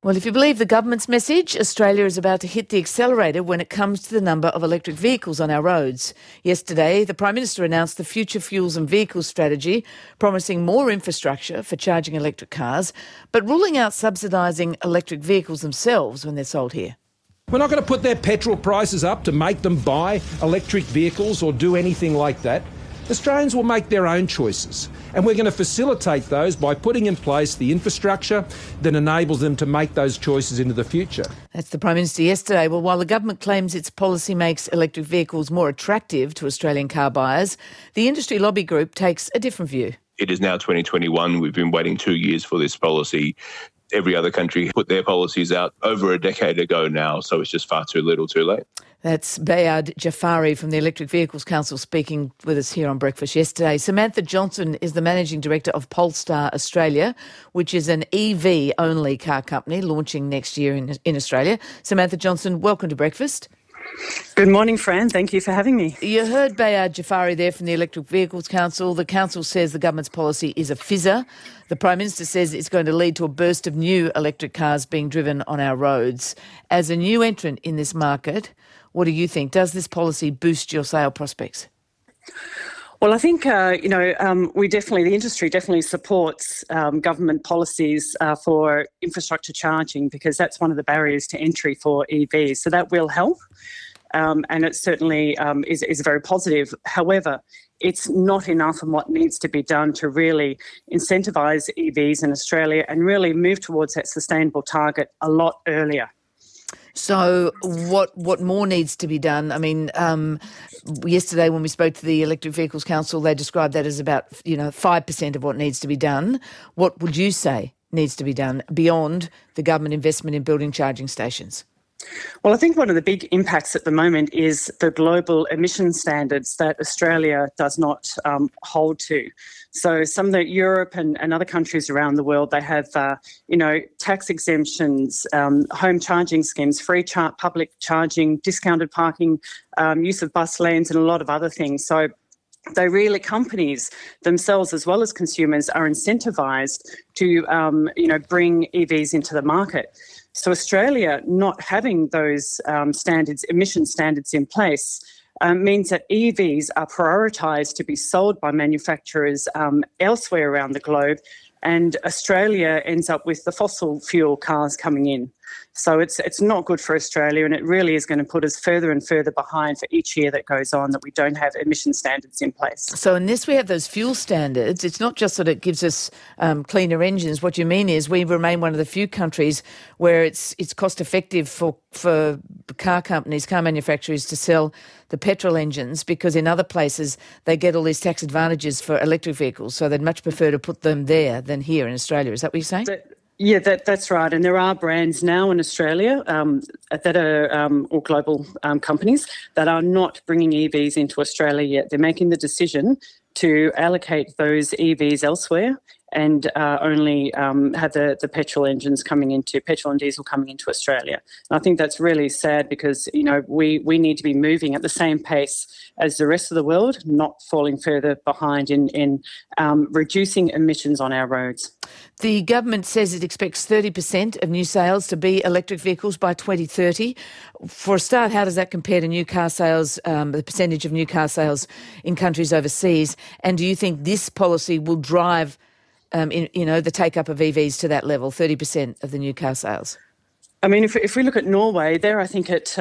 Well, if you believe the government's message, Australia is about to hit the accelerator when it comes to the number of electric vehicles on our roads. Yesterday, the Prime Minister announced the Future Fuels and Vehicles strategy, promising more infrastructure for charging electric cars, but ruling out subsidising electric vehicles themselves when they're sold here. We're not going to put their petrol prices up to make them buy electric vehicles or do anything like that. Australians will make their own choices, and we're going to facilitate those by putting in place the infrastructure that enables them to make those choices into the future. That's the Prime Minister yesterday. Well, while the government claims its policy makes electric vehicles more attractive to Australian car buyers, the industry lobby group takes a different view. It is now 2021. We've been waiting 2 years for this policy. Every other country put their policies out over a decade ago now, so it's just far too little too late. That's Bayard Jafari from the Electric Vehicles Council speaking with us here on Breakfast yesterday. Samantha Johnson is the Managing Director of Polestar Australia, which is an EV-only car company launching next year in Australia. Samantha Johnson, welcome to Breakfast. Good morning, Fran. Thank you for having me. You heard Bayard Jafari there from the Electric Vehicles Council. The council says the government's policy is a fizzer. The Prime Minister says it's going to lead to a burst of new electric cars being driven on our roads. As a new entrant in this market, what do you think? Does this policy boost your sale prospects? Well, I think, the industry definitely supports government policies for infrastructure charging, because that's one of the barriers to entry for EVs. So that will help, and it certainly is very positive. However, it's not enough, and what needs to be done to really incentivise EVs in Australia and really move towards that sustainable target a lot earlier. So what more needs to be done? I mean, yesterday when we spoke to the Electric Vehicles Council, they described that as about 5% of what needs to be done. What would you say needs to be done beyond the government investment in building charging stations? Well, I think one of the big impacts at the moment is the global emission standards that Australia does not hold to. So some of Europe and other countries around the world, they have, tax exemptions, home charging schemes, public charging, discounted parking, use of bus lanes and a lot of other things. So companies themselves as well as consumers are incentivised to, bring EVs into the market. So Australia not having those emission standards in place means that EVs are prioritised to be sold by manufacturers elsewhere around the globe, and Australia ends up with the fossil fuel cars coming in. So it's not good for Australia, and it really is going to put us further and further behind for each year that goes on that we don't have emission standards in place. So unless we have those fuel standards, it's not just that it gives us cleaner engines. What you mean is we remain one of the few countries where it's cost effective for car manufacturers to sell the petrol engines, because in other places they get all these tax advantages for electric vehicles. So they'd much prefer to put them there than here in Australia. Is that what you're saying? Yeah, that's right. And there are brands now in Australia that are, or global companies, that are not bringing EVs into Australia yet. They're making the decision to allocate those EVs elsewhere and only have the petrol and diesel coming into Australia. And I think that's really sad, because, we need to be moving at the same pace as the rest of the world, not falling further behind in reducing emissions on our roads. The government says it expects 30% of new sales to be electric vehicles by 2030. For a start, how does that compare to new car sales, the percentage of new car sales in countries overseas? And do you think this policy will drive the take-up of EVs to that level, 30% of the new car sales? I mean, if we look at Norway, they're, I think, at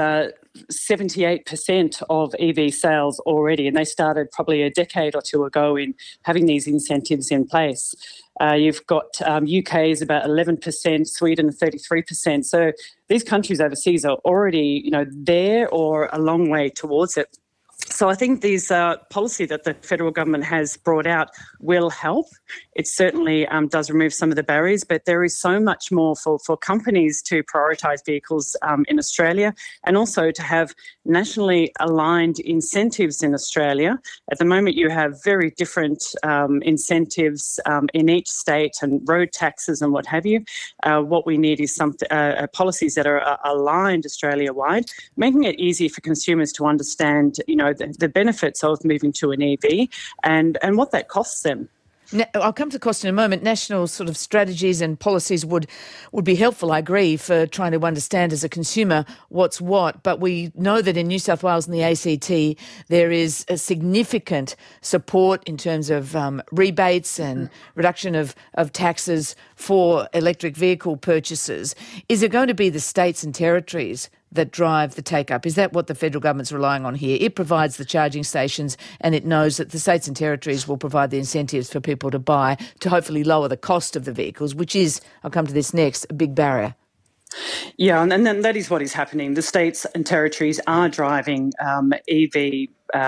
78% of EV sales already, and they started probably a decade or two ago in having these incentives in place. You've got UK is about 11%, Sweden 33%. So these countries overseas are already, there or a long way towards it. So I think these policy that the federal government has brought out will help. It certainly does remove some of the barriers, but there is so much more for companies to prioritise vehicles in Australia, and also to have nationally aligned incentives in Australia. At the moment, you have very different incentives in each state, and road taxes and what have you. What we need is some policies that are aligned Australia-wide, making it easy for consumers to understand, the benefits of moving to an EV and what that costs them. I'll come to cost in a moment. National sort of strategies and policies would be helpful, I agree, for trying to understand as a consumer what's what. But we know that in New South Wales and the ACT, there is a significant support in terms of rebates and reduction of taxes for electric vehicle purchases. Is it going to be the states and territories that drive the take-up? Is that what the federal government's relying on here? It provides the charging stations and it knows that the states and territories will provide the incentives for people to buy to hopefully lower the cost of the vehicles, which is, I'll come to this next, a big barrier. Yeah, and then that is what is happening. The states and territories are driving EV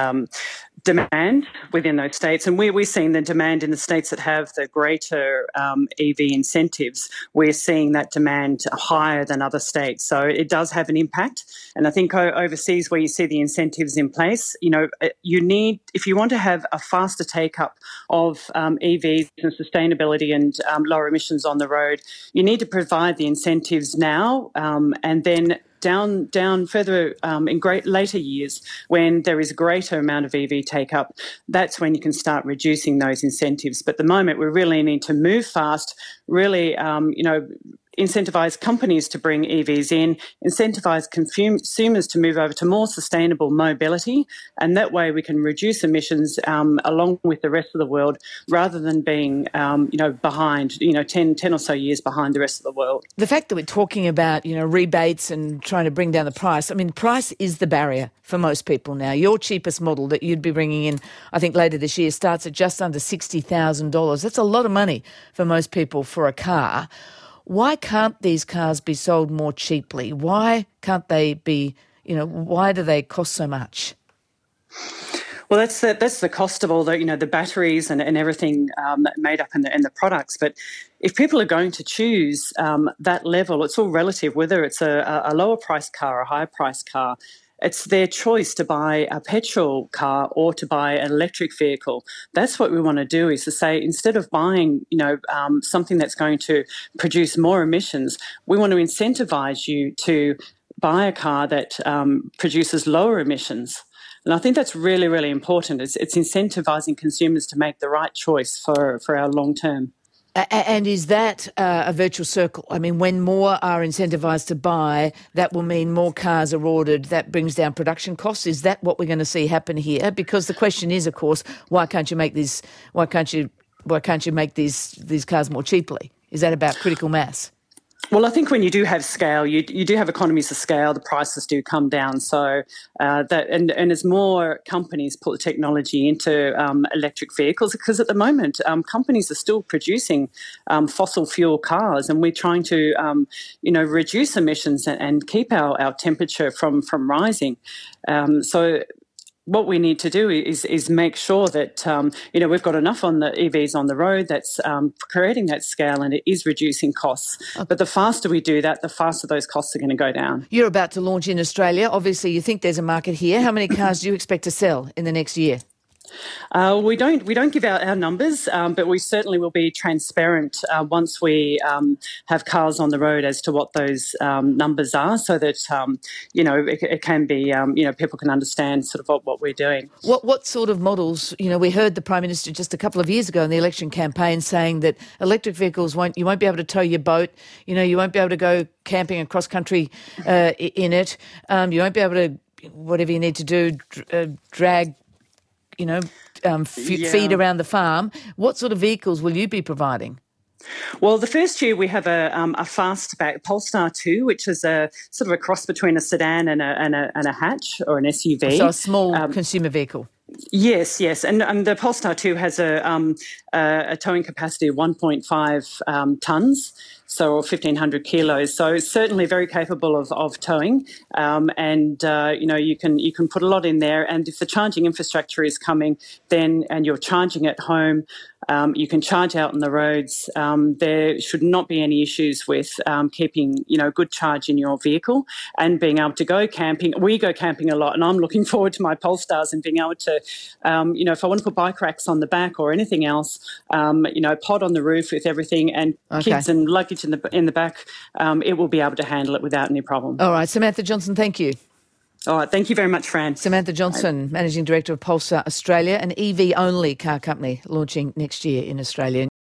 demand within those states, and we're seeing the demand in the states that have the greater EV incentives. We're seeing that demand higher than other states, so it does have an impact. And I think overseas, where you see the incentives in place, you need, if you want to have a faster take up of EVs and sustainability and lower emissions on the road, you need to provide the incentives now, and then down further in later years, when there is a greater amount of EV take-up, that's when you can start reducing those incentives. But at the moment, we really need to move fast, really, incentivise companies to bring EVs in, incentivise consumers to move over to more sustainable mobility, and that way we can reduce emissions along with the rest of the world, rather than being, behind, 10 or so years behind the rest of the world. The fact that we're talking about, rebates and trying to bring down the price, price is the barrier for most people now. Your cheapest model that you'd be bringing in, I think later this year, starts at just under $60,000. That's a lot of money for most people for a car. Why can't these cars be sold more cheaply? Why can't they be, why do they cost so much? Well, that's the cost of all the batteries and everything made up in the products. But if people are going to choose that level, it's all relative, whether it's a lower price car or a higher price car. It's their choice to buy a petrol car or to buy an electric vehicle. That's what we want to do, is to say, instead of buying, something that's going to produce more emissions, we want to incentivise you to buy a car that produces lower emissions. And I think that's really, really important. It's incentivising consumers to make the right choice for our long term. And is that a virtuous circle? When more are incentivised to buy, that will mean more cars are ordered. That brings down production costs. Is that what we're going to see happen here? Because the question is, of course, why can't you make these? Why can't you make these cars more cheaply? Is that about critical mass? Well, I think when you do have scale, you do have economies of scale, the prices do come down. So and as more companies put the technology into electric vehicles, because at the moment companies are still producing fossil fuel cars, and we're trying to reduce emissions and keep our temperature from rising. So what we need to do is make sure that we've got enough on the EVs on the road that's creating that scale, and it is reducing costs. But the faster we do that, the faster those costs are going to go down. You're about to launch in Australia. Obviously, you think there's a market here. How many cars do you expect to sell in the next year? We don't give out our numbers, but we certainly will be transparent once we have cars on the road as to what those numbers are, so that it can be people can understand sort of what we're doing. What sort of models? We heard the Prime Minister just a couple of years ago in the election campaign saying that electric vehicles you won't be able to tow your boat. You won't be able to go camping across country in it. You won't be able to, whatever you need to do, drag. Feed around the farm. What sort of vehicles will you be providing? Well, the first year we have a fastback Polestar 2, which is a sort of a cross between a sedan and a hatch or an SUV. So a small consumer vehicle. Yes, and the Polestar 2 has a towing capacity of 1.5 tonnes, so 1,500 kilos. So it's certainly very capable of towing, and you can put a lot in there. And if the charging infrastructure is coming, and you're charging at home, you can charge out on the roads. There should not be any issues with keeping good charge in your vehicle and being able to go camping. We go camping a lot, and I'm looking forward to my Polestars and being able to, if I want to put bike racks on the back or anything else, pod on the roof with everything, and kids and luggage in the back, it will be able to handle it without any problem. All right, Samantha Johnson, thank you. All right, thank you very much, Fran. Samantha Johnson, Managing Director of Polestar Australia, an EV-only car company launching next year in Australia.